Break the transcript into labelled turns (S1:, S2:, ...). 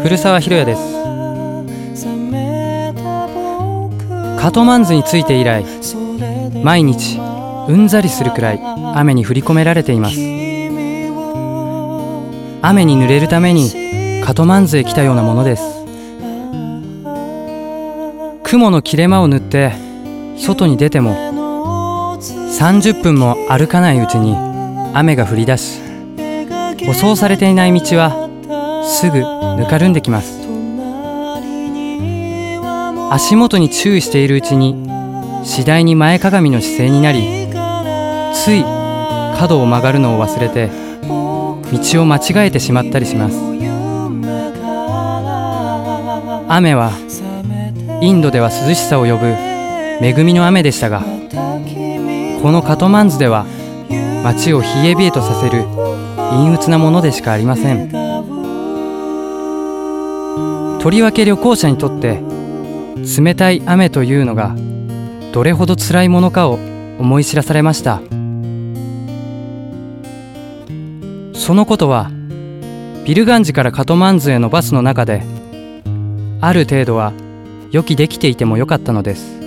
S1: 古澤博也です。カトマンズに着いて以来、毎日うんざりするくらい雨に降り込められています。雨に濡れるためにカトマンズへ来たようなものです。雲の切れ間を縫って外に出ても30分も歩かないうちに雨が降り出し、舗装されていない道はすぐぬかるんできます。足元に注意しているうちに次第に前かがみの姿勢になり、つい角を曲がるのを忘れて道を間違えてしまったりします。雨はインドでは涼しさを呼ぶ恵みの雨でしたが、このカトマンズでは街を冷え冷えとさせる陰鬱なものでしかありません。とりわけ旅行者にとって冷たい雨というのがどれほど辛いものかを思い知らされました。そのことはビルガンジからカトマンズへのバスの中である程度は予期できていてもよかったのです。